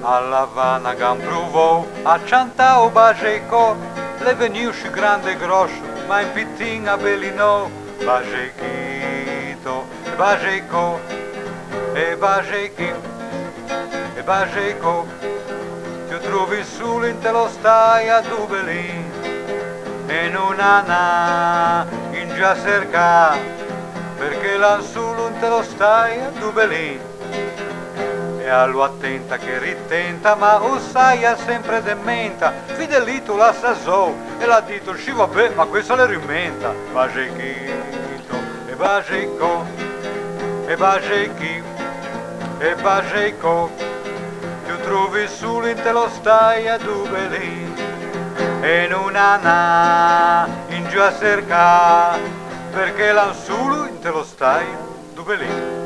alla Havana Gambruvou, a Chantao Bajeco, le veniusci grande e grosso, ma in pittin a Belino, Bajequito, e Bajeco, e Bajechi, e Bajeco, ti trovi solo in te lo stai a Dublin, e non ha in già cerca, perché là solo in te lo stai a Dublin. E allo attenta che ritenta, ma Ossaia sempre dementa, Fidelito la sasò e l'ha detto, sì vabbè, ma questa le rimenta. Bajequito, e Bajeco, e Bajechi, e Bajeco, ti trovi solo in te lo stai a Dublin, e non ha in giù a cercare, perché là solo in te lo stai a Dublin.